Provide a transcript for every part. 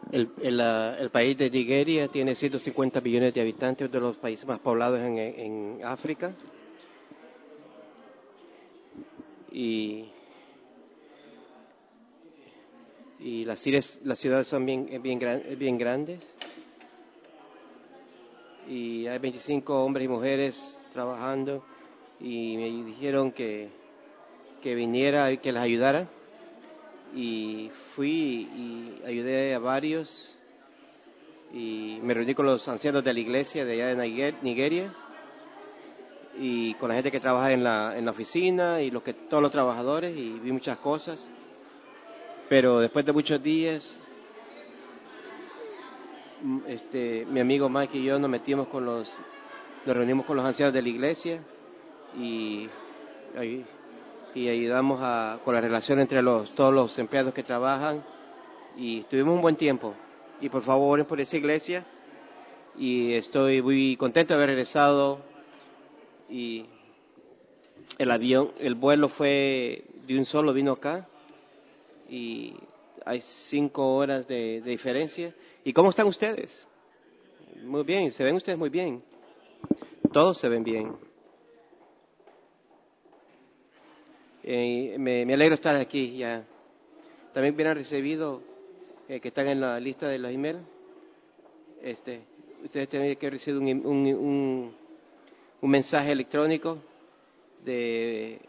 El país de Nigeria tiene 150 millones de habitantes, uno de los países más poblados en África. Y las ciudades son bien grandes. Y hay 25 hombres y mujeres trabajando. Y me dijeron que viniera y que les ayudara. Y fui y ayudé a varios. Y me reuní con los ancianos de la iglesia de allá de Nigeria. Y con la gente que trabaja en la oficina y todos los trabajadores, y vi muchas cosas. Pero después de muchos días, mi amigo Mike y yo nos reunimos con los ancianos de la iglesia y ayudamos con la relación entre todos los empleados que trabajan, y tuvimos un buen tiempo. Y por favor, oren por esa iglesia, y estoy muy contento de haber regresado. Y el vuelo fue de un solo, vino acá, y hay 5 horas de diferencia. ¿Y cómo están ustedes? Muy bien, se ven ustedes muy bien. Todos se ven bien. Me alegro estar aquí ya. También hubieran recibido, que están en la lista de los emails, ustedes tienen que recibir un mensaje electrónico de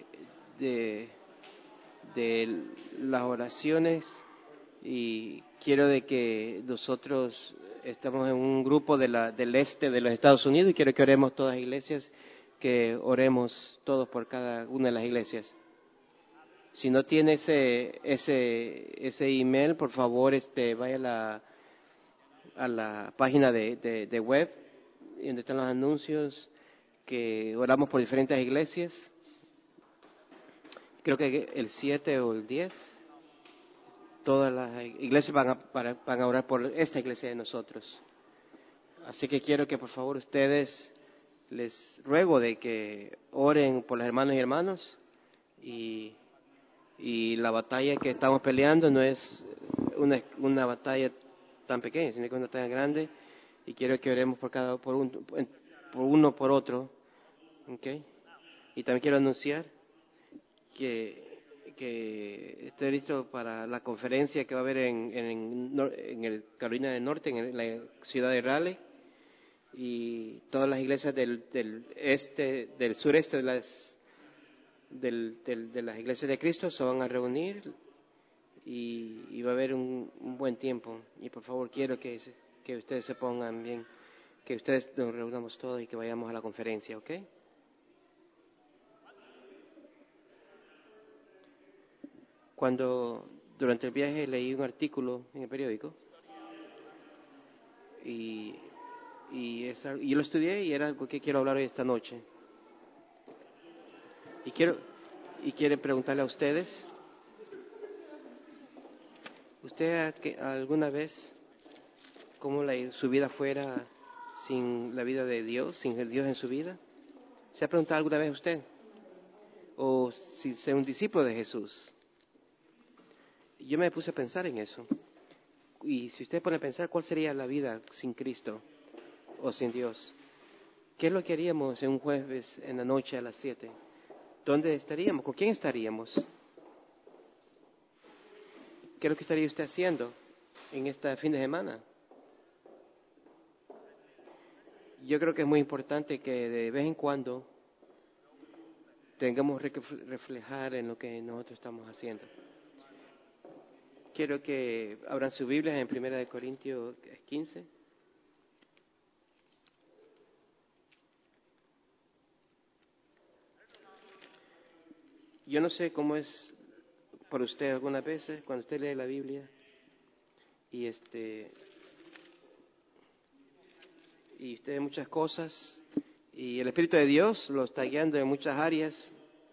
las oraciones, y quiero de que nosotros estamos en un grupo del este de los Estados Unidos, y quiero que oremos todas las iglesias, que oremos todos por cada una de las iglesias. Si no tiene ese email, por favor, vaya a la página de web, donde están los anuncios, que oramos por diferentes iglesias. Creo que el 7 o el 10, todas las iglesias van a orar por esta iglesia de nosotros. Así que quiero que por favor ustedes, les ruego de que oren por los hermanos y hermanas, y la batalla que estamos peleando no es una batalla tan pequeña, sino que es una batalla grande, y quiero que oremos por uno por otro, ¿okay? Y también quiero anunciar que estoy listo para la conferencia que va a haber en el Carolina del Norte, en la ciudad de Raleigh, y todas las iglesias del sureste de las iglesias de Cristo se van a reunir, y va a haber un buen tiempo. Y por favor quiero que ustedes se pongan bien, que ustedes nos reunamos todos y que vayamos a la conferencia, ¿ok? Durante el viaje leí un artículo en el periódico, y yo lo estudié, y era algo que quiero hablar hoy esta noche. Y quiero preguntarle a ustedes, ¿usted alguna vez, cómo su vida fuera sin la vida de Dios, sin el Dios en su vida? ¿Se ha preguntado alguna vez usted? ¿O si sea un discípulo de Jesús? Yo me puse a pensar en eso. Y si usted pone a pensar, ¿cuál sería la vida sin Cristo o sin Dios? ¿Qué es lo que haríamos en un jueves en la noche a las 7? ¿Dónde estaríamos? ¿Con quién estaríamos? ¿Qué es lo que estaría usted haciendo en este fin de semana? Yo creo que es muy importante que de vez en cuando tengamos que reflejar en lo que nosotros estamos haciendo. Quiero que abran sus Biblias en 1 Corintios 15. Yo no sé cómo es por usted algunas veces cuando usted lee la Biblia, y usted ve muchas cosas, y el Espíritu de Dios lo está guiando en muchas áreas,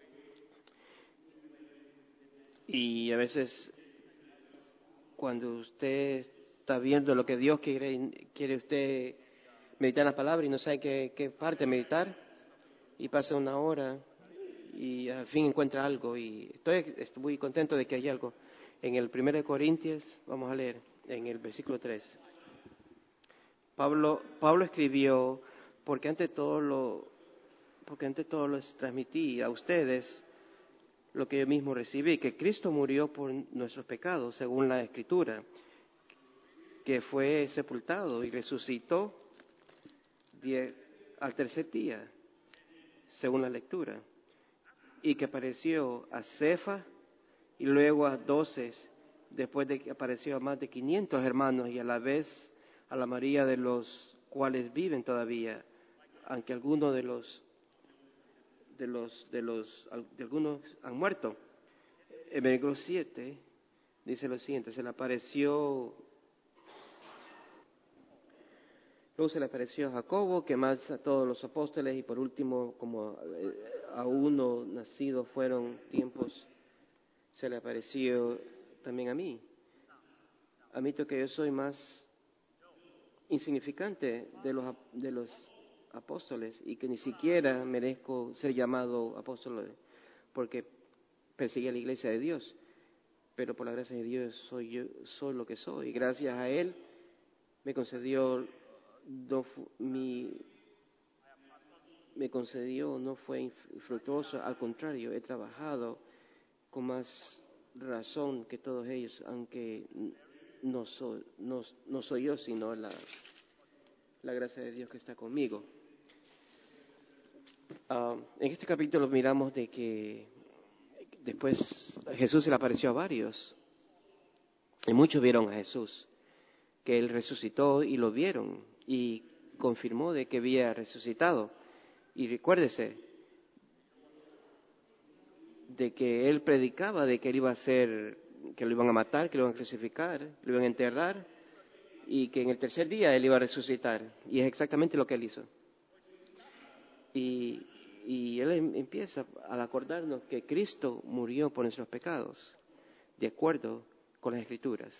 y a veces cuando usted está viendo lo que Dios quiere usted meditar la palabra, y no sabe qué parte meditar, y pasa una hora y al fin encuentra algo, y estoy muy contento de que hay algo. En el 1 Corintios, vamos a leer, en el versículo 3. Pablo escribió, porque ante todo les transmití a ustedes lo que yo mismo recibí, que Cristo murió por nuestros pecados, según la Escritura, que fue sepultado y resucitó al tercer día, según la lectura, y que apareció a Cefas y luego a 12, después de que apareció a más de 500 hermanos y a la vez a la mayoría de los cuales viven todavía, aunque algunos de algunos han muerto. En versículo 7 dice lo siguiente: luego se le apareció a Jacobo, que más a todos los apóstoles, y por último, como a uno nacido fueron tiempos, se le apareció también a mí. Admito que yo soy más insignificante de los apóstoles y que ni siquiera merezco ser llamado apóstol porque perseguí a la iglesia de Dios, pero por la gracia de Dios soy lo que soy. Gracias a Él me concedió, no fue infructuoso, al contrario, he trabajado con más razón que todos ellos, aunque no soy yo, sino la gracia de Dios que está conmigo. En este capítulo miramos de que después Jesús se le apareció a varios, y muchos vieron a Jesús, que Él resucitó y lo vieron, y confirmó de que había resucitado. Y recuérdese de que Él predicaba de que Él iba a que lo iban a matar, que lo iban a crucificar, lo iban a enterrar, y que en el tercer día Él iba a resucitar. Y es exactamente lo que Él hizo. Y Él empieza a acordarnos que Cristo murió por nuestros pecados, de acuerdo con las Escrituras.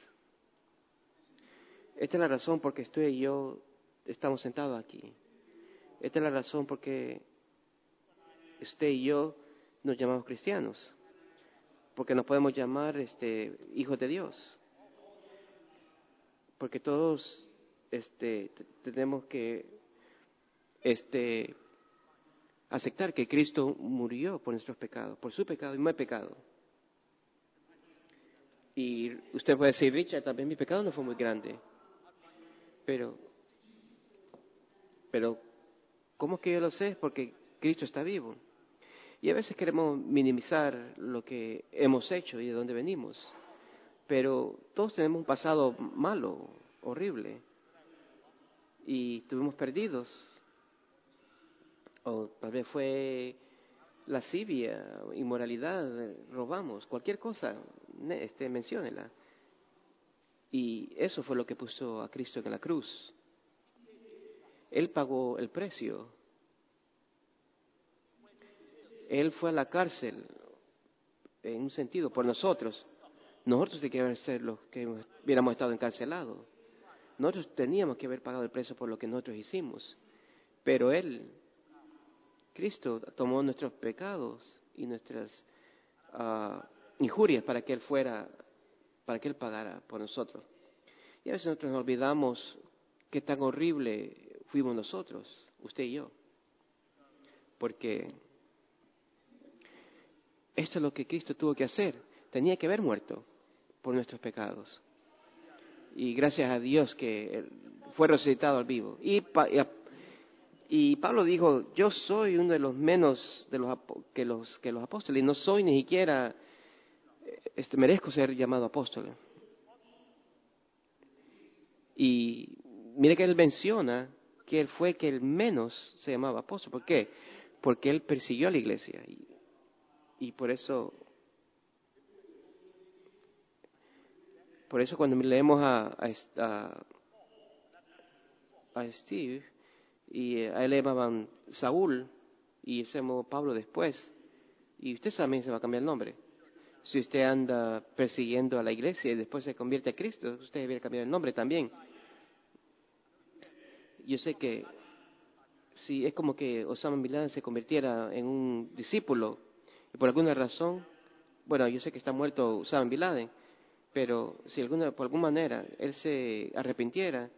Esta es la razón por que usted y yo estamos sentados aquí. Esta es la razón por que usted y yo nos llamamos cristianos, porque nos podemos llamar hijos de Dios, porque todos tenemos que aceptar que Cristo murió por nuestros pecados, por su pecado y mi pecado. Y usted puede decir: Richard, también mi pecado no fue muy grande. Pero, ¿cómo es que yo lo sé? Porque Cristo está vivo. Y a veces queremos minimizar lo que hemos hecho y de dónde venimos. Pero todos tenemos un pasado malo, horrible. Y estuvimos perdidos. O tal vez fue lascivia, inmoralidad, robamos, cualquier cosa, menciónela. Y eso fue lo que puso a Cristo en la cruz. Él pagó el precio. Él fue a la cárcel, en un sentido, por nosotros. Nosotros teníamos que ser los que hubiéramos estado encarcelados. Nosotros teníamos que haber pagado el precio por lo que nosotros hicimos. Pero Cristo, tomó nuestros pecados y nuestras injurias para que Él pagara por nosotros. Y a veces nosotros nos olvidamos qué tan horrible fuimos nosotros, usted y yo. Porque esto es lo que Cristo tuvo que hacer. Tenía que haber muerto por nuestros pecados. Y gracias a Dios que fue resucitado al vivo. Y Pablo dijo: yo soy uno de los menos que los apóstoles, y no soy ni siquiera merezco ser llamado apóstol. Y mire que él menciona que él fue que el menos se llamaba apóstol. ¿Por qué? Porque él persiguió a la iglesia. Y por eso cuando leemos a Steve, y a él le llamaban Saúl, y se llamó Pablo después, y usted también se va a cambiar el nombre. Si usted anda persiguiendo a la iglesia y después se convierte a Cristo, usted debe cambiar el nombre también. Yo sé que si es como que Osama Bin Laden se convirtiera en un discípulo, y por alguna razón, bueno, yo sé que está muerto Osama Bin Laden, Pero si por alguna manera él se arrepintiera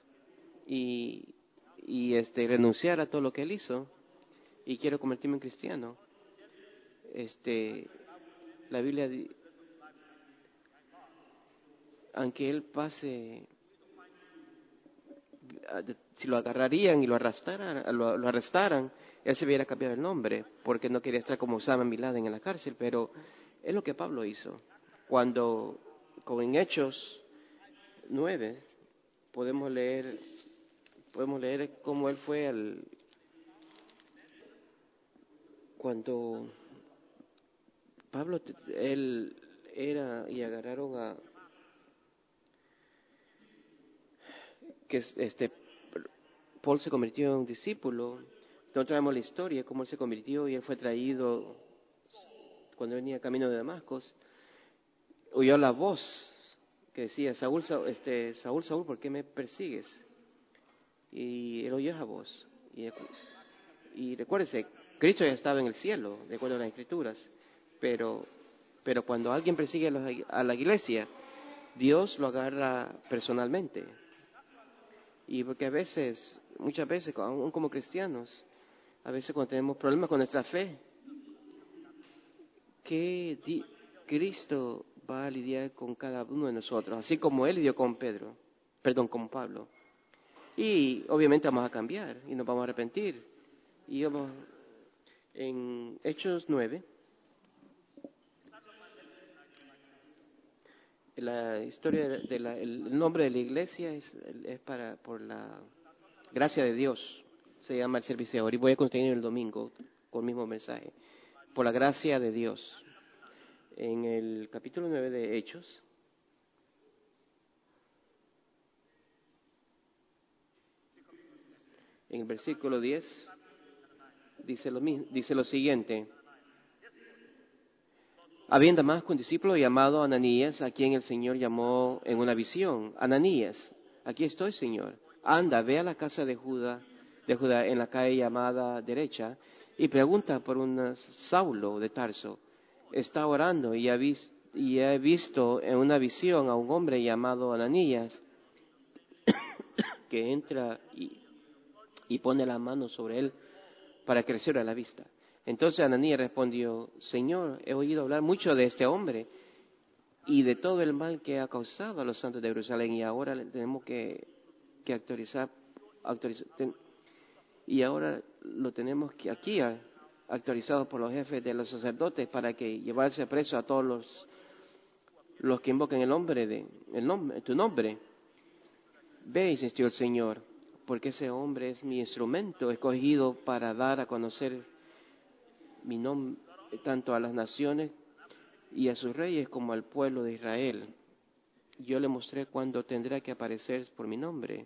y renunciara a todo lo que él hizo y quiero convertirme en cristiano, la Biblia, aunque él pase, si lo agarrarían y lo arrestaran, él se hubiera cambiado el nombre, porque no quería estar como Osama Bin Laden en la cárcel, pero es lo que Pablo hizo. Como en Hechos 9, podemos leer cómo él fue cuando Pablo, él era, y agarraron que Paul se convirtió en un discípulo. Nosotros traemos la historia, cómo él se convirtió y él fue traído cuando venía camino de Damasco. Oyó la voz que decía, Saúl, Saúl, ¿por qué me persigues? Y él oyó esa voz. Y recuérdese, Cristo ya estaba en el cielo, de acuerdo a las Escrituras. Pero cuando alguien persigue a la iglesia, Dios lo agarra personalmente. Y porque muchas veces, aún como cristianos, a veces cuando tenemos problemas con nuestra fe, Cristo va a lidiar con cada uno de nosotros, así como Él lidió con con Pablo. Y obviamente vamos a cambiar y nos vamos a arrepentir. Y vamos en Hechos 9, la historia el nombre de la iglesia es por la gracia de Dios, se llama el servicio de ahora, y voy a continuar el domingo con el mismo mensaje. Por la gracia de Dios. En el capítulo 9 de Hechos, en el versículo 10, dice lo siguiente. Había en Damasco un discípulo llamado Ananías, a quien el Señor llamó en una visión. Ananías, aquí estoy, Señor. Anda, ve a la casa de Judá en la calle llamada derecha, y pregunta por un Saulo de Tarso. Está orando y he visto en una visión a un hombre llamado Ananías que entra y pone la mano sobre él para que reciba la vista. Entonces Ananías respondió, Señor, he oído hablar mucho de este hombre y de todo el mal que ha causado a los santos de Jerusalén, y ahora tenemos que actualizar, y ahora lo tenemos aquí actualizado por los jefes de los sacerdotes para que llevarse preso a todos los que invoquen tu nombre. Ve, insistió el Señor, porque ese hombre es mi instrumento escogido para dar a conocer mi nombre tanto a las naciones y a sus reyes como al pueblo de Israel. Yo le mostré cuándo tendrá que aparecer por mi nombre.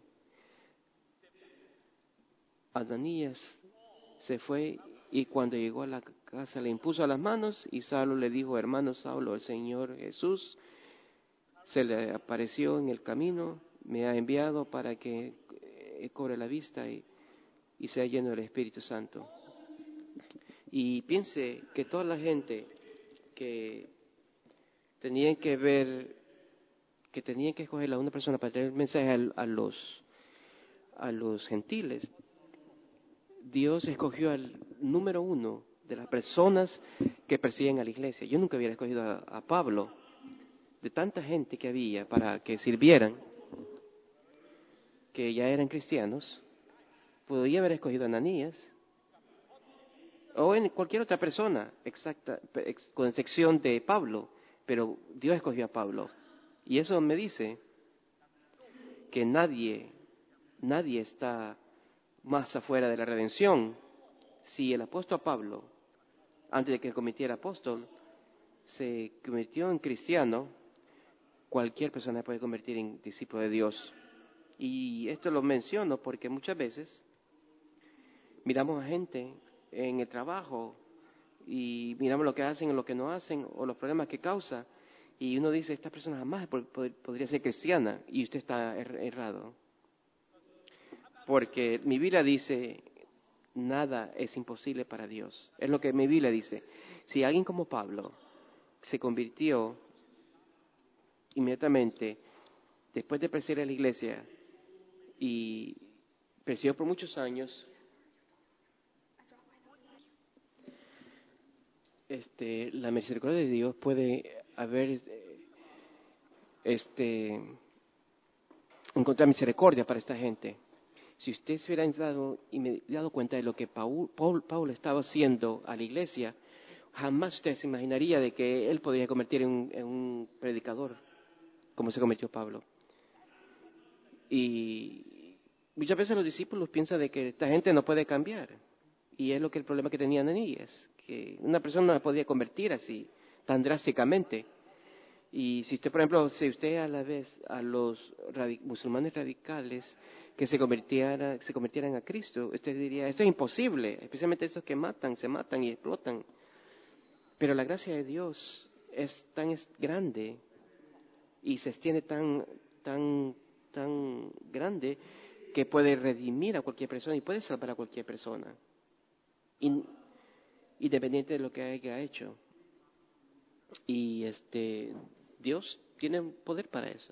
Ananías se fue y cuando llegó a la casa le impuso las manos y Saulo le dijo, hermano Saulo, el Señor Jesús se le apareció en el camino, me ha enviado para que cobre la vista y sea lleno del Espíritu Santo. Y piense que toda la gente que tenían que escoger a una persona para traer el mensaje a los gentiles, Dios escogió al número 1 de las personas que persiguen a la iglesia. Yo nunca hubiera escogido a Pablo, de tanta gente que había para que sirvieran, que ya eran cristianos. Podría haber escogido a Ananías o en cualquier otra persona, con excepción de Pablo, pero Dios escogió a Pablo. Y eso me dice que nadie está más afuera de la redención. Si el apóstol Pablo, antes de que cometiera apóstol, se convirtió en cristiano, cualquier persona puede convertir en discípulo de Dios. Y esto lo menciono porque muchas veces miramos a gente en el trabajo y miramos lo que hacen o lo que no hacen o los problemas que causa, y uno dice, esta persona jamás podría ser cristiana, y usted está errado. Porque mi Biblia dice, nada es imposible para Dios. Es lo que mi Biblia dice. Si alguien como Pablo se convirtió inmediatamente, después de perseguir a la iglesia, y persiguió por muchos años, la misericordia de Dios puede haber, encontrar misericordia para esta gente. Si usted se hubiera dado cuenta de lo que Pablo estaba haciendo a la iglesia, jamás usted se imaginaría de que él podría convertir en un predicador, como se convirtió Pablo. Y muchas veces los discípulos piensan de que esta gente no puede cambiar. Y es lo que el problema que tenían en ellos, que una persona no se podía convertir así, tan drásticamente. Y si usted, por ejemplo, si usted a la vez a los musulmanes radicales que se convirtieran a Cristo, usted diría, esto es imposible, especialmente esos que se matan y explotan. Pero la gracia de Dios es grande y se extiende tan grande que puede redimir a cualquier persona y puede salvar a cualquier persona, independiente de lo que haya hecho. Y Dios tiene poder para eso.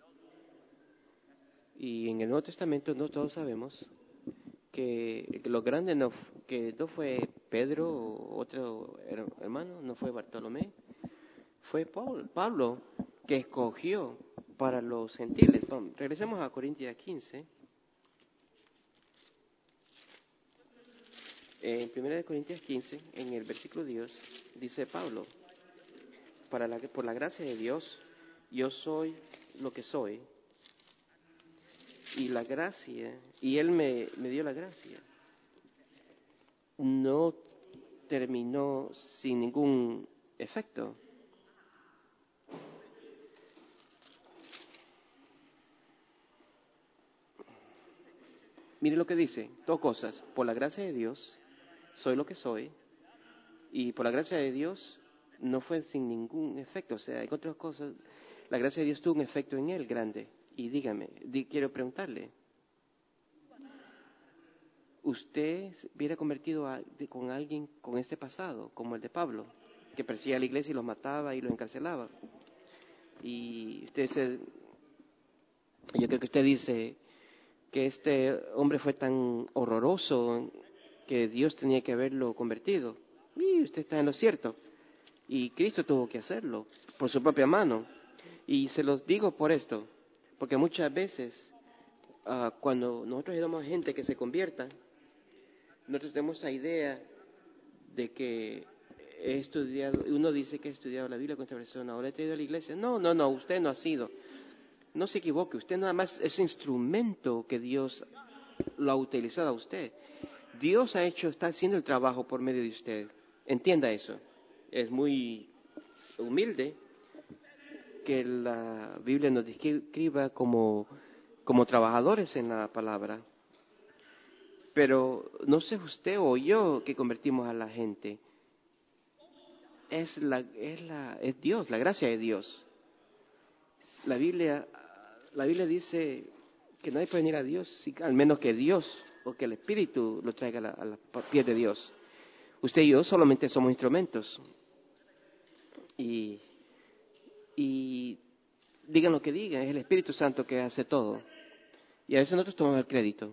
Y en el Nuevo Testamento no todos sabemos que lo grande que no fue Pedro o otro hermano, no fue Bartolomé, fue Pablo que escogió para los gentiles. Regresemos a Corintios 15. En 1 Corintios 15, en el versículo 10, dice Pablo, por la gracia de Dios, yo soy lo que soy, y la gracia, y Él me dio la gracia. No terminó sin ningún efecto. Mire lo que dice, dos cosas, por la gracia de Dios, soy lo que soy, y por la gracia de Dios no fue sin ningún efecto. O sea, en otras cosas, la gracia de Dios tuvo un efecto en él grande. Y dígame, quiero preguntarle, ¿usted hubiera convertido con alguien con este pasado, como el de Pablo, que perseguía a la iglesia y los mataba y los encarcelaba? Y yo creo que usted dice que este hombre fue tan horroroso que Dios tenía que haberlo convertido. Y usted está en lo cierto. Y Cristo tuvo que hacerlo por su propia mano. Y se los digo por esto, porque muchas veces cuando nosotros ayudamos a gente que se convierta, nosotros tenemos esa idea de que he estudiado, uno dice que he estudiado la Biblia con esta persona, ahora he traído a la iglesia. No, usted no ha sido. No se equivoque, usted nada más es instrumento que Dios lo ha utilizado a usted. Dios está haciendo el trabajo por medio de usted. Entienda eso. Es muy humilde que la Biblia nos describa como trabajadores en la palabra. Pero no sé usted o yo que convertimos a la gente. Es Dios, la gracia de Dios. La Biblia dice que nadie puede venir a Dios, al menos que Dios o que el Espíritu lo traiga a los pies de Dios. Usted y yo solamente somos instrumentos. Y digan lo que digan, es el Espíritu Santo que hace todo. Y a veces nosotros tomamos el crédito.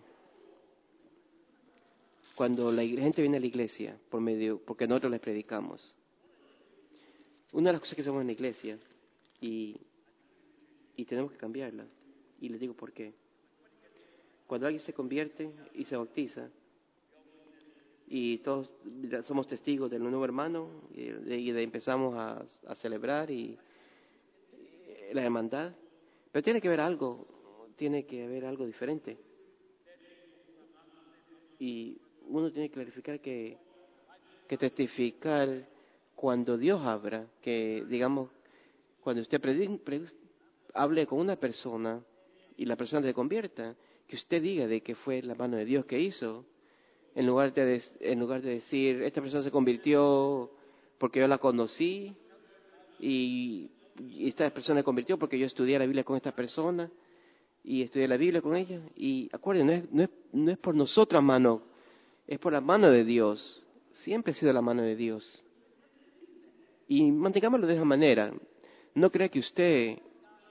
Cuando la gente viene a la iglesia, porque nosotros les predicamos. Una de las cosas que hacemos en la iglesia, y tenemos que cambiarla, y les digo por qué. Cuando alguien se convierte y se bautiza, y todos somos testigos del nuevo hermano, y empezamos a celebrar y la hermandad, pero tiene que haber algo diferente. Y uno tiene que clarificar que testificar cuando Dios habla, que digamos, cuando usted hable con una persona y la persona se convierta, que usted diga de que fue la mano de Dios que hizo, en lugar de decir, esta persona se convirtió porque yo la conocí y esta persona se convirtió porque yo estudié la Biblia con esta persona y estudié la Biblia con ella. Y acuérdense, no es por nosotras mano, es por la mano de Dios. Siempre ha sido la mano de Dios. Y mantengámoslo de esa manera. No crea que usted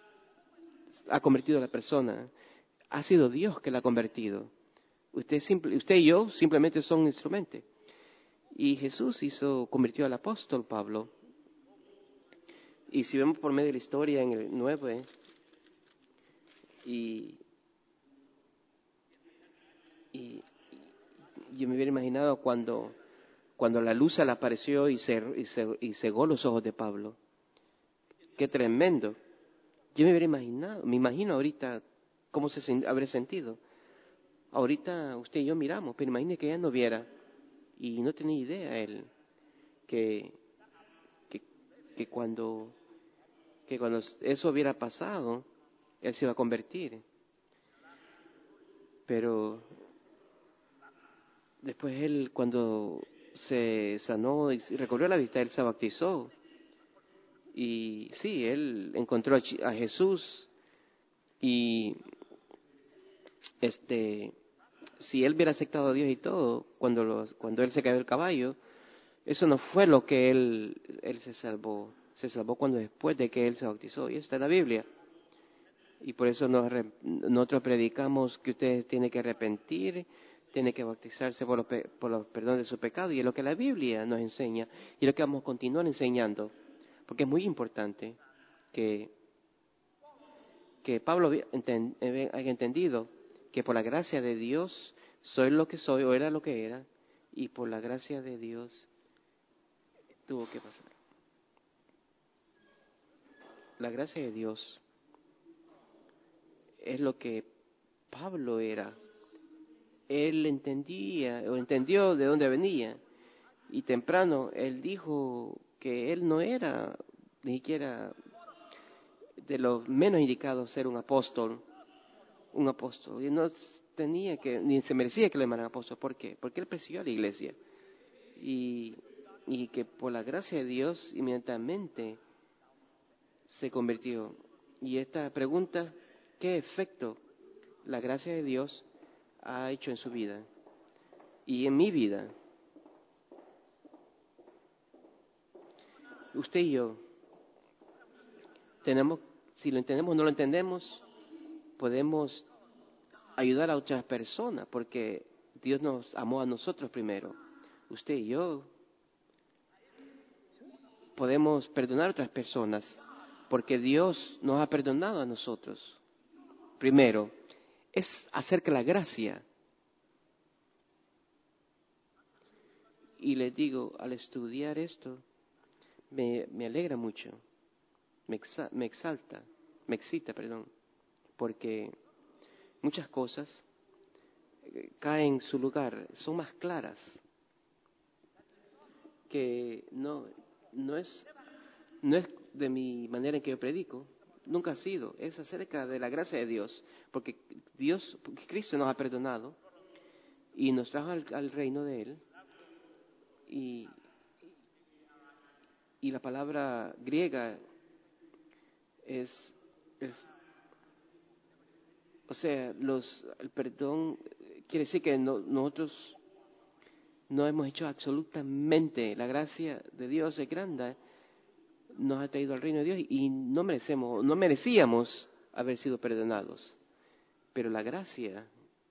ha convertido a la persona. Ha sido Dios que la ha convertido. Usted y yo simplemente son instrumentos. Y Jesús convirtió al apóstol Pablo. Y si vemos por medio de la historia en el 9, y yo me hubiera imaginado cuando la luz se le apareció y cegó los ojos de Pablo. Qué tremendo. Yo me imagino ahorita cómo habría sentido. Ahorita usted y yo miramos, pero imagine que ella no viera y no tenía idea él que cuando eso hubiera pasado, él se iba a convertir. Pero después él, cuando se sanó y recobró la vista, él se bautizó. Y sí, él encontró a Jesús. Y si él hubiera aceptado a Dios y todo, cuando él se cayó del caballo, eso no fue lo que él se salvó. Se salvó después de que él se bautizó. Y está en la Biblia. Y por eso nosotros predicamos que ustedes tienen que arrepentir, tienen que bautizarse por los perdón de su pecado. Y es lo que la Biblia nos enseña. Y es lo que vamos a continuar enseñando. Porque es muy importante que Pablo haya entendido que por la gracia de Dios soy lo que soy o era lo que era. Y por la gracia de Dios tuvo que pasar. La gracia de Dios es lo que Pablo era. Él entendió de dónde venía. Y temprano él dijo que él no era ni siquiera de los menos indicados ser un apóstol. Y no tenía ni se merecía que le llamaran apóstol. ¿Por qué? Porque él persiguió a la iglesia. Y que por la gracia de Dios inmediatamente se convirtió. Y esta pregunta, ¿qué efecto la gracia de Dios ha hecho en su vida y en mi vida? Usted y yo si lo entendemos o no lo entendemos, podemos ayudar a otras personas porque Dios nos amó a nosotros primero. Usted y yo podemos perdonar a otras personas porque Dios nos ha perdonado a nosotros. Primero, es acerca de la gracia. Y les digo, al estudiar esto, me alegra mucho, me excita, porque muchas cosas caen en su lugar, son más claras, que no es de mi manera en que yo predico, nunca ha sido, es acerca de la gracia de Dios, porque Cristo nos ha perdonado y nos trajo al reino de Él, y la palabra griega el perdón quiere decir que nosotros no hemos hecho absolutamente, la gracia de Dios es grande, nos ha traído al reino de Dios y no merecíamos haber sido perdonados, pero la gracia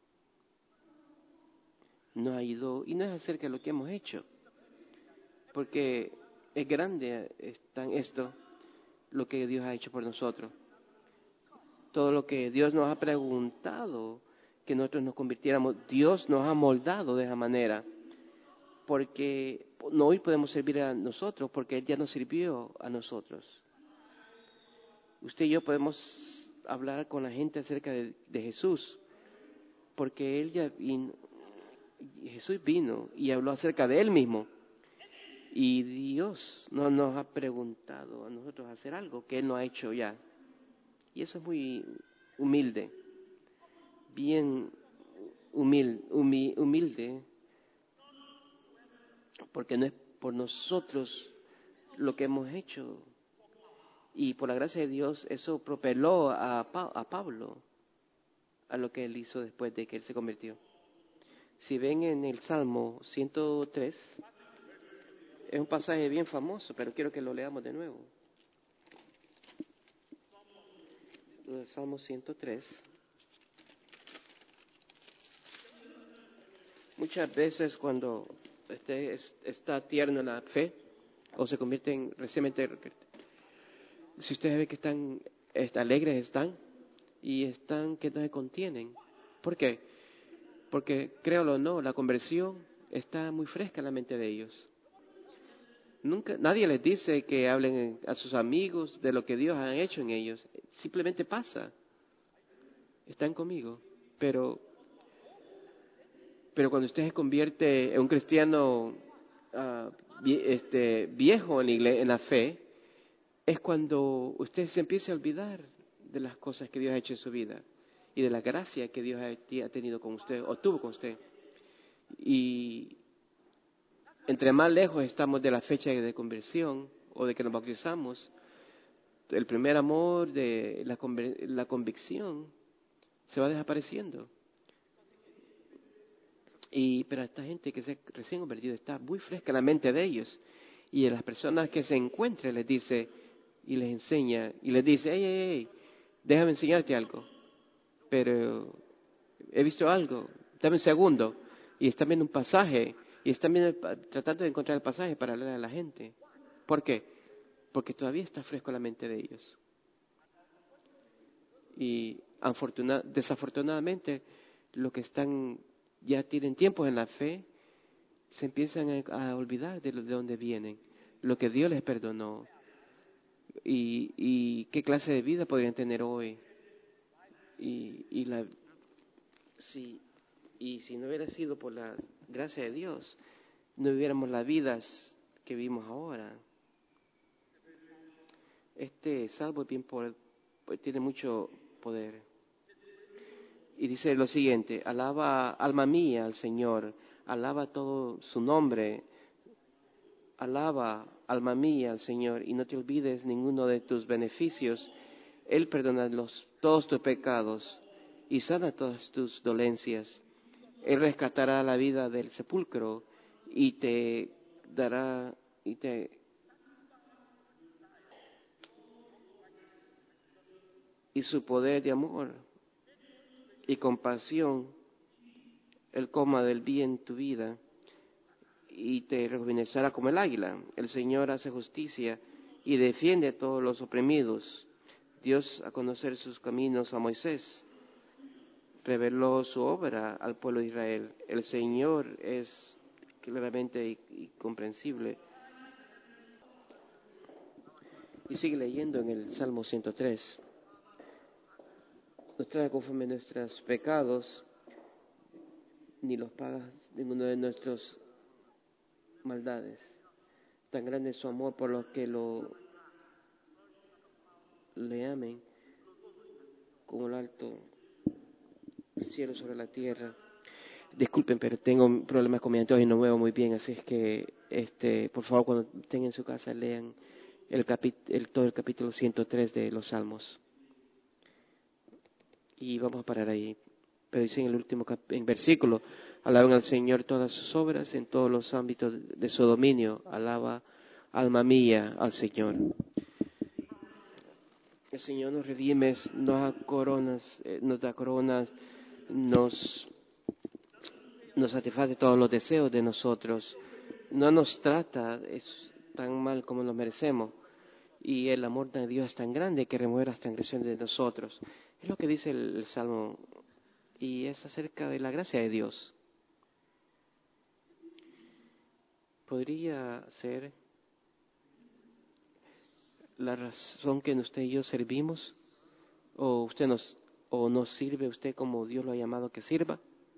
nos ayudó y no es acerca de lo que hemos hecho, porque es grande esto, lo que Dios ha hecho por nosotros. Todo lo que Dios nos ha preguntado que nosotros nos convirtiéramos, Dios nos ha moldado de esa manera, porque no hoy podemos servir a nosotros, porque Él ya nos sirvió a nosotros. Usted y yo podemos hablar con la gente acerca de Jesús, porque Jesús vino y habló acerca de Él mismo. Y Dios no nos ha preguntado a nosotros hacer algo que Él no ha hecho ya. Y eso es muy humilde, bien humilde, porque no es por nosotros lo que hemos hecho. Y por la gracia de Dios eso propeló a Pablo a lo que él hizo después de que él se convirtió. Si ven en el Salmo 103, es un pasaje bien famoso, pero quiero que lo leamos de nuevo. el Salmo 103. Muchas veces cuando usted está tierno en la fe o se convierte en recientemente, si ustedes ven que están alegres y están que no se contienen. ¿Por qué? Porque créalo o no, la conversión está muy fresca en la mente de ellos. Nadie les dice que hablen a sus amigos de lo que Dios ha hecho en ellos. Simplemente pasa. Están conmigo. Pero cuando usted se convierte en un cristiano viejo en la fe, es cuando usted se empieza a olvidar de las cosas que Dios ha hecho en su vida y de la gracia que Dios ha tenido con usted o tuvo con usted. Y entre más lejos estamos de la fecha de conversión o de que nos bautizamos, el primer amor de la convicción se va desapareciendo. Pero esta gente que se ha recién convertido está muy fresca en la mente de ellos. Y a las personas que se encuentran les dice y les enseña y les dice, hey, déjame enseñarte algo. Pero he visto algo, dame un segundo. Y están viendo un pasaje y están tratando de encontrar el pasaje para hablar a la gente. ¿Por qué? Porque todavía está fresco en la mente de ellos. Y desafortunadamente los que ya tienen tiempo en la fe, se empiezan a olvidar de dónde vienen, lo que Dios les perdonó y qué clase de vida podrían tener hoy. Si no hubiera sido por la gracia de Dios, no viviéramos las vidas que vivimos ahora. Este salmo tiene mucho poder. Y dice lo siguiente: alaba, alma mía, al Señor, alaba todo su nombre, alaba, alma mía, al Señor, y no te olvides ninguno de tus beneficios. Él perdona todos tus pecados y sana todas tus dolencias. Él rescatará la vida del sepulcro y te dará y su poder de amor y compasión, Él coma del bien tu vida y te rejuvenecerá como el águila. El Señor hace justicia y defiende a todos los oprimidos. Dios, a conocer sus caminos a Moisés, reveló su obra al pueblo de Israel. El Señor es claramente y comprensible. Y sigue leyendo en el Salmo 103. Nos trae conforme nuestros pecados, ni los paga ninguno de nuestras maldades. Tan grande es su amor por los que le amen, como el alto el cielo sobre la tierra. Disculpen, pero tengo problemas con mi anteojos y no veo muy bien, así es que, por favor, cuando estén en su casa, lean todo el capítulo 103 de los Salmos. Y vamos a parar ahí. Pero dice en el último versículo: alaben al Señor todas sus obras en todos los ámbitos de su dominio. Alaba, alma mía, al Señor. El Señor nos redime, nos da coronas, nos satisface todos los deseos de nosotros. No nos trata tan mal como nos merecemos. Y el amor de Dios es tan grande que remueve las transgresiones de nosotros. Es lo que dice el Salmo. Y es acerca de la gracia de Dios. ¿Podría ser la razón que usted y yo servimos? ¿O nos sirve usted como Dios lo ha llamado que sirva?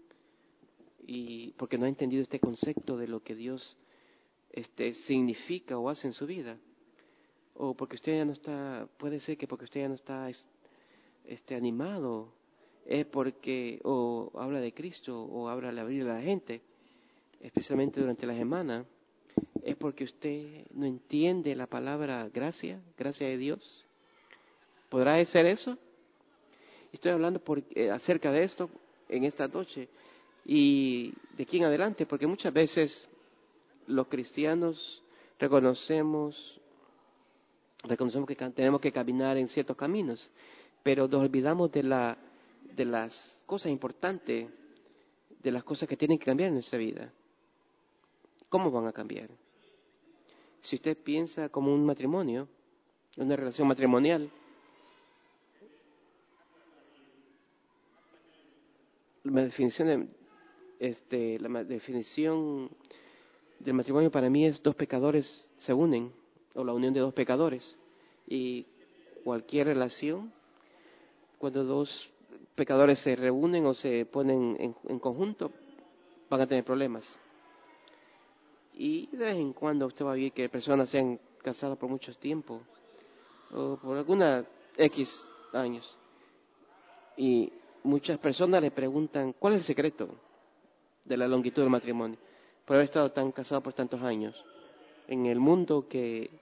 Y porque no ha entendido este concepto de lo que Dios significa o hace en su vida. O porque usted ya no está, puede ser que porque usted ya no está animado, es porque o habla de Cristo o habla la vida de la gente, especialmente durante la semana, es porque usted no entiende la palabra gracia de Dios. ¿Podrá ser eso? Estoy hablando acerca de esto en esta noche y de aquí en adelante, porque muchas veces los cristianos reconocemos que tenemos que caminar en ciertos caminos, pero nos olvidamos de las cosas importantes, de las cosas que tienen que cambiar en nuestra vida. ¿Cómo van a cambiar? Si usted piensa como un matrimonio, una relación matrimonial, la definición la definición del matrimonio para mí es dos pecadores se unen, o la unión de dos pecadores. Y cualquier relación, cuando dos pecadores se reúnen o se ponen en conjunto, van a tener problemas. Y de vez en cuando usted va a ver que personas se han casado por mucho tiempo, o por alguna X años. Y muchas personas le preguntan, ¿cuál es el secreto de la longitud del matrimonio? Por haber estado tan casado por tantos años. En el mundo que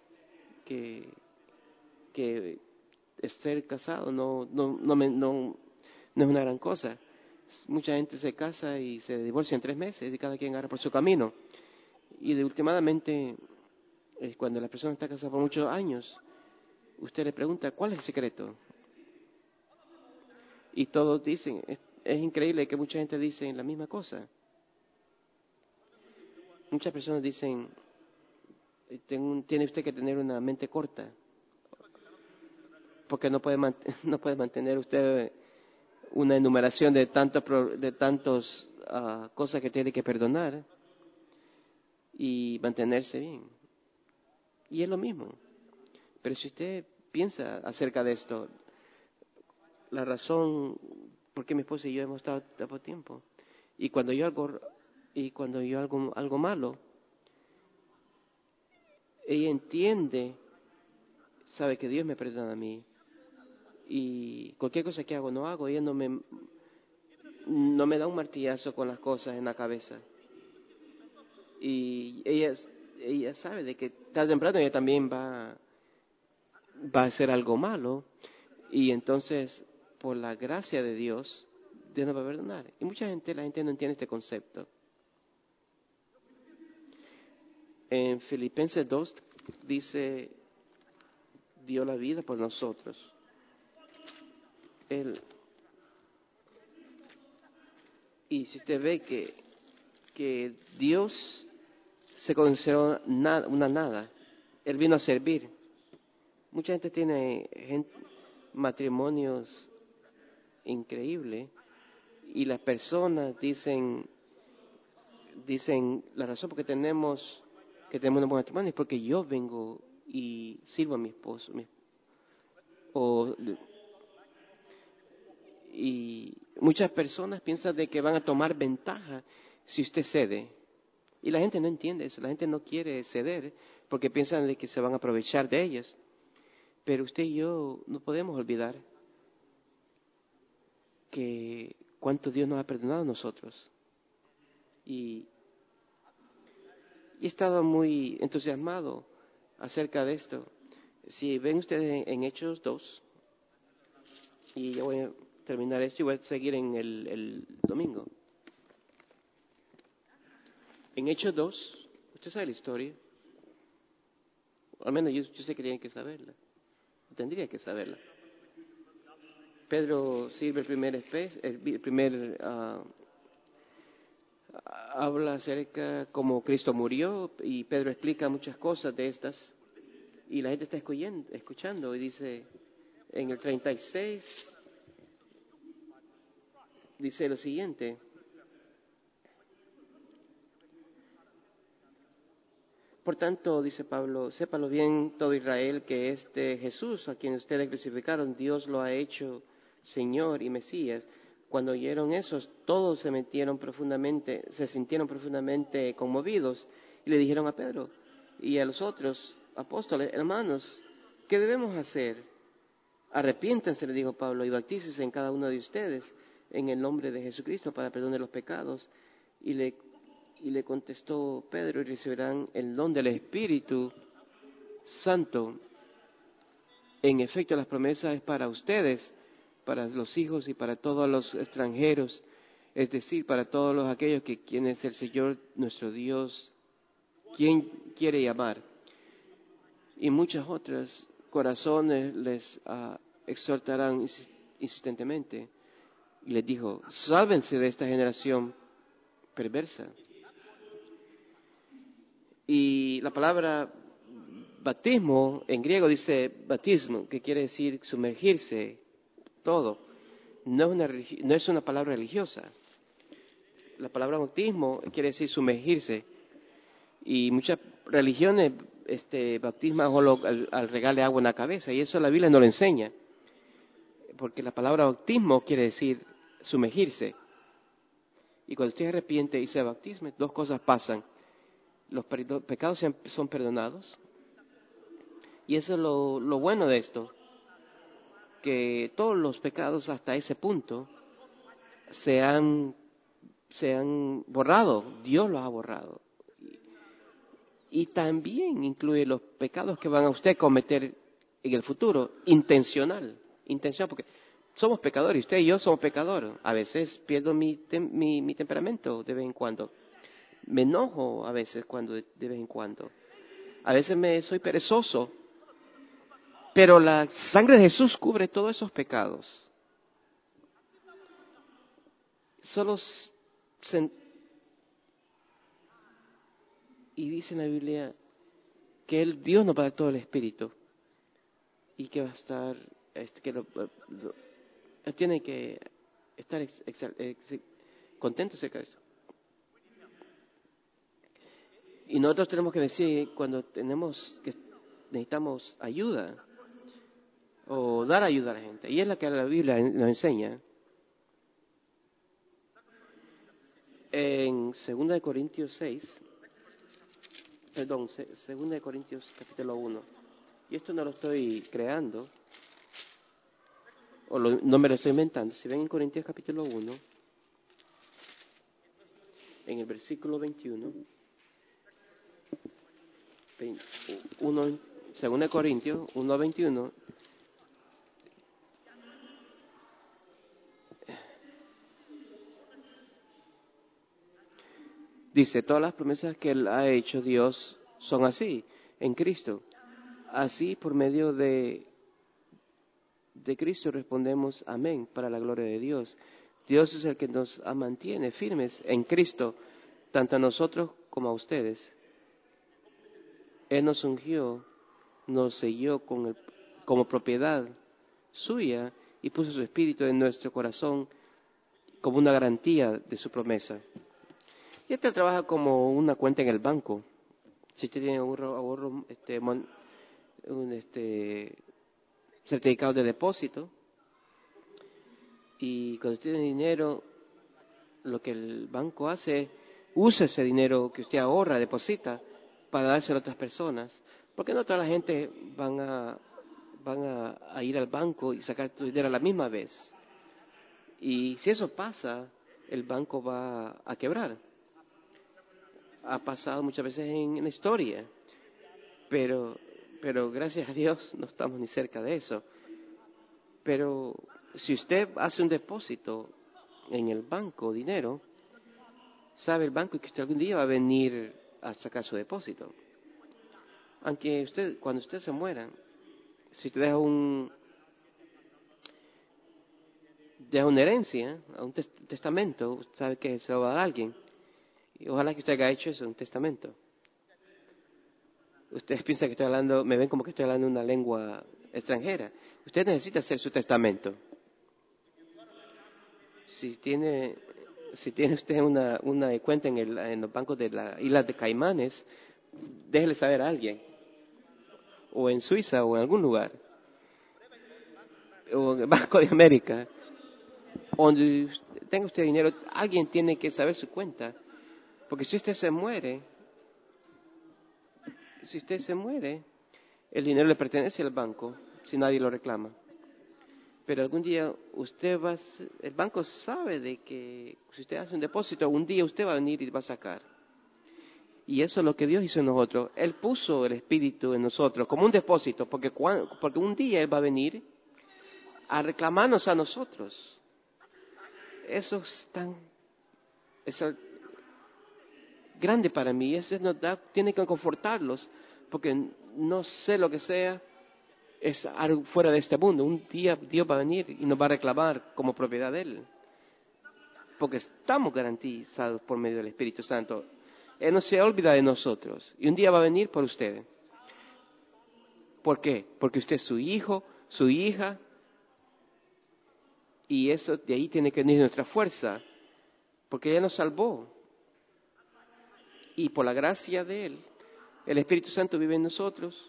ser casado no es una gran cosa. Mucha gente se casa y se divorcia en 3 meses y cada quien agarra por su camino. Y últimamente, cuando la persona está casada por muchos años, usted le pregunta, ¿cuál es el secreto? Y todos dicen, es increíble que mucha gente dice la misma cosa. Muchas personas dicen, tiene usted que tener una mente corta, porque no puede mantener usted una enumeración de tantos cosas que tiene que perdonar y mantenerse bien. Y es lo mismo. Pero si usted piensa acerca de esto, la razón por qué mi esposa y yo hemos estado tanto tiempo, y cuando yo algo malo, ella entiende, sabe que Dios me perdona a mí, y cualquier cosa que hago no hago, ella no me da un martillazo con las cosas en la cabeza. Y ella sabe de que tarde o temprano ella también va a hacer algo malo, y entonces, por la gracia de Dios, Dios nos va a perdonar. Y la gente no entiende este concepto. En Filipenses 2 dice, dio la vida por nosotros. Y si usted ve que Dios se consideró una nada, Él vino a servir. Mucha gente tiene matrimonios increíbles y las personas dicen la razón por que tenemos un buen matrimonio es porque yo vengo y sirvo a mi esposo. Y muchas personas piensan de que van a tomar ventaja si usted cede. Y la gente no entiende eso, la gente no quiere ceder porque piensan de que se van a aprovechar de ellas. Pero usted y yo no podemos olvidar que cuánto Dios nos ha perdonado a nosotros. Y he estado muy entusiasmado acerca de esto. Si ven ustedes en Hechos 2, y ya voy a terminar esto y voy a seguir en el domingo. En Hechos 2, usted sabe la historia. Al menos yo sé que tienen que saberla. Tendría que saberla. Pedro sirve habla acerca cómo Cristo murió y Pedro explica muchas cosas de estas y la gente está escuchando y dice en el 36 dice lo siguiente: por tanto, dice Pablo, sépalo bien todo Israel que este Jesús a quien ustedes crucificaron, Dios lo ha hecho Señor y Mesías. Cuando oyeron eso, todos se sintieron profundamente conmovidos y le dijeron a Pedro y a los otros apóstoles, hermanos, ¿qué debemos hacer? Arrepiéntanse, le dijo Pablo, y bautícense en cada uno de ustedes en el nombre de Jesucristo para perdón de los pecados. Y le contestó Pedro, y recibirán el don del Espíritu Santo. En efecto, las promesas es para ustedes, para los hijos y para todos los extranjeros, es decir, para todos aquellos que quien es el Señor nuestro Dios, quien quiere llamar. Y muchas otras corazones exhortarán insistentemente. Y les dijo, sálvense de esta generación perversa. Y la palabra bautismo en griego dice bautismo, que quiere decir sumergirse, todo. No es una palabra religiosa. La palabra bautismo quiere decir sumergirse. Y muchas religiones bautisman solo al regarle agua en la cabeza, y eso la Biblia no lo enseña. Porque la palabra bautismo quiere decir sumergirse. Y cuando usted se arrepiente y se bautisme, dos cosas pasan. Los pecados son perdonados. Y eso es lo bueno de esto, que todos los pecados hasta ese punto se han borrado, Dios los ha borrado. Y también incluye los pecados que van a usted cometer en el futuro, intencional, porque somos pecadores, usted y yo somos pecadores. A veces pierdo mi temperamento de vez en cuando, me enojo a veces de vez en cuando, a veces soy perezoso, pero la sangre de Jesús cubre todos esos pecados. Y dice en la Biblia que Dios nos va a dar todo el Espíritu y que va a estar, tiene que estar contento acerca de eso. Y nosotros tenemos que decir cuando necesitamos ayuda o dar ayuda a la gente, y es la que la Biblia nos enseña. En 2 Corintios 2 Corintios capítulo 1. Y esto no lo estoy creando, no me lo estoy inventando. Si ven en Corintios capítulo 1, en el versículo 21, 2 Corintios 1, 21, dice, todas las promesas que Él ha hecho Dios son así, en Cristo. Así, por medio de Cristo respondemos amén para la gloria de Dios. Dios es el que nos mantiene firmes en Cristo, tanto a nosotros como a ustedes. Él nos ungió, nos selló como propiedad suya y puso su espíritu en nuestro corazón como una garantía de su promesa. Y esto trabaja como una cuenta en el banco. Si usted tiene ahorro, certificado de depósito, y cuando usted tiene dinero, lo que el banco hace, usa ese dinero que usted ahorra, deposita, para dárselo a otras personas, porque no toda la gente van a ir al banco y sacar tu dinero a la misma vez. Y si eso pasa, el banco va a quebrar. Ha pasado muchas veces en la historia, pero gracias a Dios no estamos ni cerca de eso. Pero si usted hace un depósito en el banco, dinero, sabe el banco que usted algún día va a venir a sacar su depósito. Aunque cuando usted se muera, si usted deja una herencia, un testamento, usted sabe que se lo va a dar a alguien. Y ojalá que usted haya hecho eso, un testamento. Ustedes piensan que me ven como que estoy hablando una lengua extranjera. Usted necesita hacer su testamento. Si tiene usted una cuenta en los bancos de las Islas de Caimanes, déjele saber a alguien. O en Suiza o en algún lugar. O en el Banco de América. Donde tenga usted dinero, alguien tiene que saber su cuenta. Porque si usted se muere, el dinero le pertenece al banco si nadie lo reclama. Pero algún día el banco sabe de que si usted hace un depósito, un día usted va a venir y va a sacar. Y eso es lo que Dios hizo en nosotros. Él puso el Espíritu en nosotros como un depósito, porque un día Él va a venir a reclamarnos a nosotros. Eso es grande para mí. Eso tiene que confortarlos, porque no sé lo que sea, es algo fuera de este mundo. Un día Dios va a venir y nos va a reclamar como propiedad de Él. Porque estamos garantizados por medio del Espíritu Santo. Él no se olvida de nosotros. Y un día va a venir por ustedes. ¿Por qué? Porque usted es su hijo, su hija. Y eso de ahí tiene que venir nuestra fuerza. Porque Él nos salvó. Y por la gracia de Él, el Espíritu Santo vive en nosotros.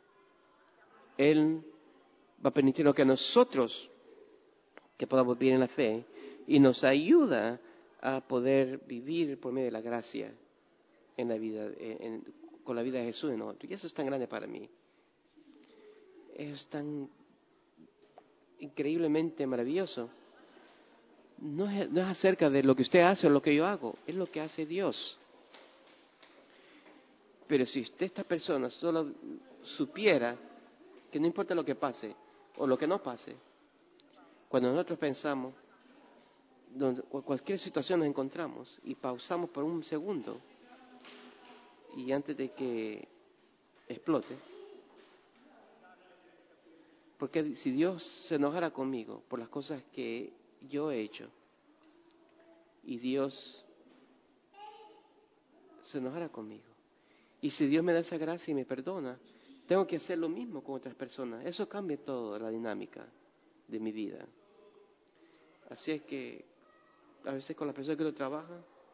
Él va a permitirnos que nosotros, que podamos vivir en la fe, y nos ayuda a poder vivir por medio de la gracia en la vida, con la vida de Jesús en nosotros. Y eso es tan grande para mí. Es tan increíblemente maravilloso. No es acerca de lo que usted hace o lo que yo hago, es lo que hace Dios. Pero si esta persona solo supiera que no importa lo que pase o lo que no pase, cuando nosotros pensamos, donde cualquier situación nos encontramos y pausamos por un segundo y antes de que explote, porque si Dios se enojara conmigo por las cosas que yo he hecho y Dios se enojara conmigo, y si Dios me da esa gracia y me perdona, tengo que hacer lo mismo con otras personas. Eso cambia toda la dinámica de mi vida. Así es que a veces con las personas que uno trabaja,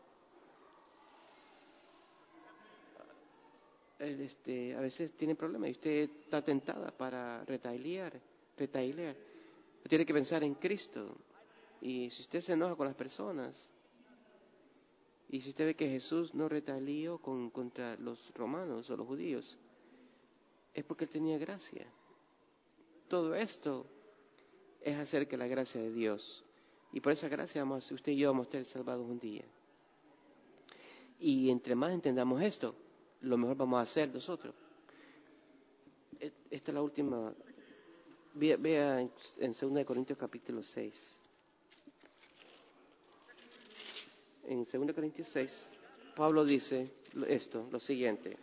a veces tienen problemas y usted está tentada para retaliar. Usted tiene que pensar en Cristo. Y si usted se enoja con las personas, y si usted ve que Jesús no retalió contra los romanos o los judíos, es porque Él tenía gracia. Todo esto es acerca de la gracia de Dios. Y por esa gracia usted y yo vamos a estar salvados un día. Y entre más entendamos esto, lo mejor vamos a hacer nosotros. Esta es la última. Vea en 2 Corintios capítulo 6. En 2 Corintios 6, Pablo dice lo siguiente.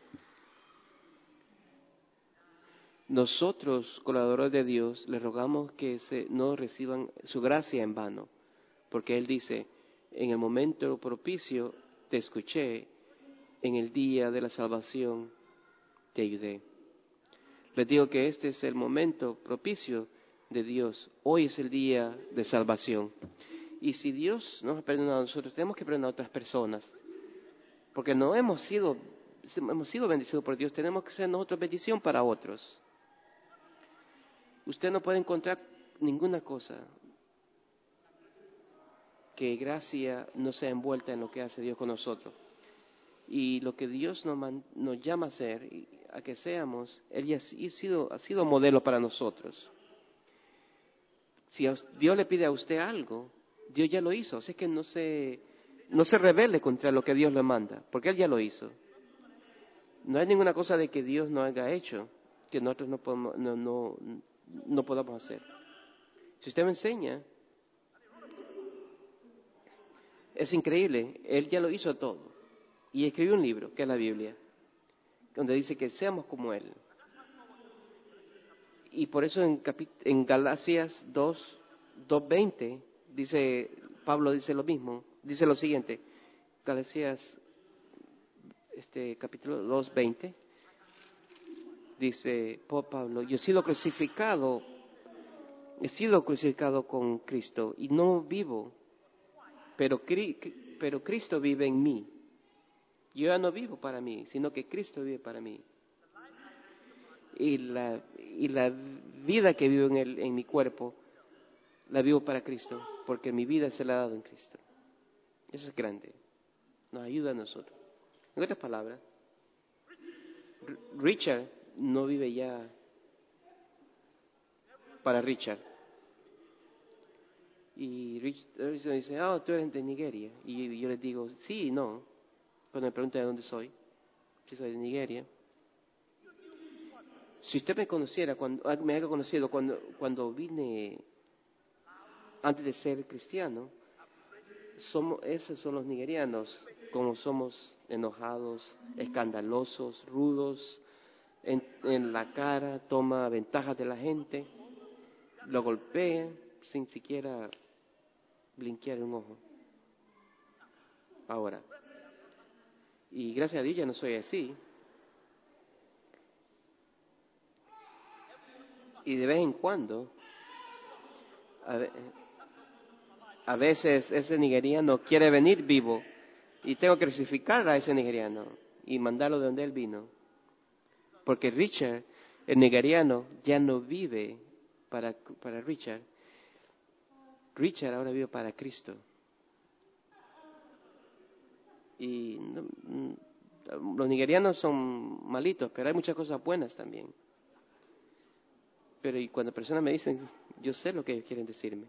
Nosotros, colaboradores de Dios, les rogamos que no reciban su gracia en vano, porque Él dice, en el momento propicio te escuché, en el día de la salvación te ayudé. Les digo que este es el momento propicio de Dios, hoy es el día de salvación. Y si Dios nos ha perdonado a nosotros, tenemos que perdonar a otras personas, porque no hemos sido bendecidos por Dios, tenemos que ser nosotros bendición para otros. Usted no puede encontrar ninguna cosa que gracia no sea envuelta en lo que hace Dios con nosotros. Y lo que Dios nos llama a hacer, a que seamos, Él ya ha sido modelo para nosotros. Si Dios le pide a usted algo, Dios ya lo hizo. Así que no se rebele contra lo que Dios le manda, porque Él ya lo hizo. No hay ninguna cosa de que Dios no haya hecho que nosotros no podamos hacer. Si usted me enseña, es increíble, Él ya lo hizo todo. Y escribió un libro, que es la Biblia, donde dice que seamos como Él. Y por eso en Galacias 2:20, Pablo dice lo mismo, dice lo siguiente, Galacias capítulo 2:20, dice Pablo, yo he sido crucificado con Cristo y no vivo, pero Cristo vive en mí. Yo ya no vivo para mí, sino que Cristo vive para mí. Y la vida que vivo en mi cuerpo, la vivo para Cristo, porque mi vida se la ha dado en Cristo. Eso es grande. Nos ayuda a nosotros. En otras palabras, Richard no vive ya para Richard. Y Richard dice, tú eres de Nigeria. Y yo les digo, sí y no. Cuando me preguntan de dónde soy, si soy de Nigeria. Si usted me conociera, me haya conocido cuando vine antes de ser cristiano, esos son los nigerianos, como somos enojados, escandalosos, rudos, en la cara, toma ventajas de la gente, lo golpea sin siquiera blinquear un ojo. Ahora, y gracias a Dios ya no soy así. Y de vez en cuando, a veces ese nigeriano quiere venir vivo y tengo que crucificar a ese nigeriano y mandarlo de donde él vino. Porque Richard, el nigeriano, ya no vive para Richard. Richard ahora vive para Cristo. Y los nigerianos son malitos, pero hay muchas cosas buenas también. Pero y cuando personas me dicen, yo sé lo que ellos quieren decirme.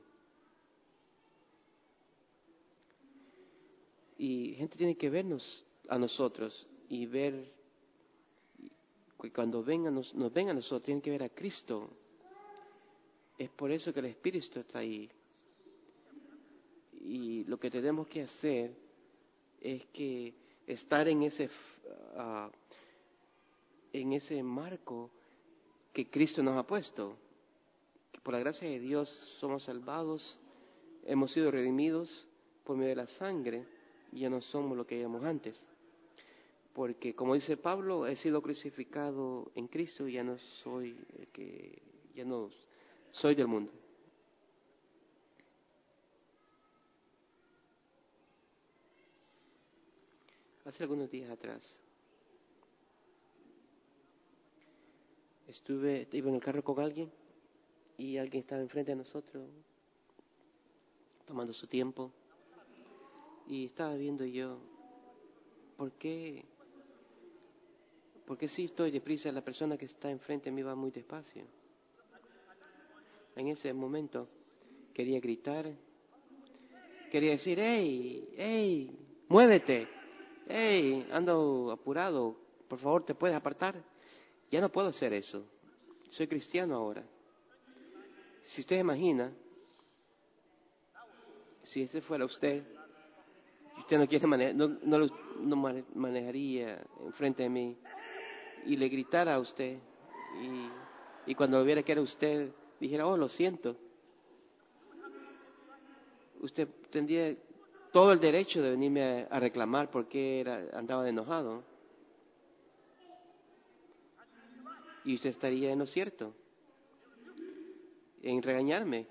Y gente tiene que vernos a nosotros y ver, que cuando nos ven a nosotros, tienen que ver a Cristo. Es por eso que el Espíritu está ahí. Y lo que tenemos que hacer es que estar en ese marco que Cristo nos ha puesto. Que por la gracia de Dios somos salvados, hemos sido redimidos por medio de la sangre y ya no somos lo que éramos antes. Porque como dice Pablo, he sido crucificado en Cristo y ya no soy ya no soy del mundo. Hace algunos días atrás iba en el carro con alguien y alguien estaba enfrente de nosotros tomando su tiempo y estaba viendo yo, ¿por qué si estoy deprisa? La persona que está enfrente de mí va muy despacio. En ese momento quería gritar, quería decir, ¡hey, hey, muévete! ¡Hey, ando apurado! Por favor, ¿te puedes apartar? Ya no puedo hacer eso. Soy cristiano ahora. Si usted imagina, si este fuera usted no quiere manejar, no manejaría enfrente de mí y le gritara a usted y cuando viera que era usted dijera, oh, lo siento, usted tendría todo el derecho de venirme a reclamar porque andaba de enojado y usted estaría en lo cierto en regañarme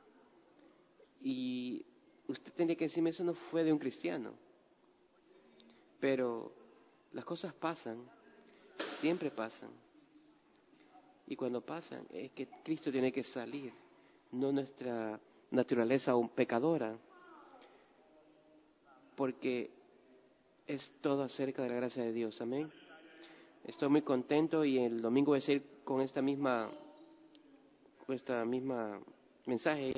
y usted tendría que decirme, eso no fue de un cristiano. Pero las cosas pasan, siempre pasan. Y cuando pasan es que Cristo tiene que salir, no nuestra naturaleza pecadora, porque es todo acerca de la gracia de Dios. Amén. Estoy muy contento y el domingo voy a seguir con esta misma mensaje.